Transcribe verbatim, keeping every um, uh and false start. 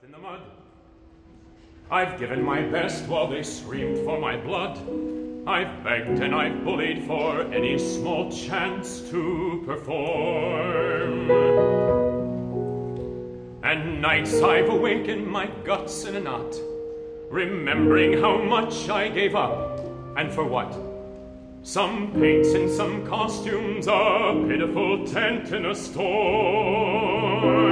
in the mud. I've given my best while they screamed for my blood. I've begged and I've bullied for any small chance to perform. And nights I've awakened my guts in a knot, remembering how much I gave up, and for what? Some paints and some costumes, a pitiful tent in a store.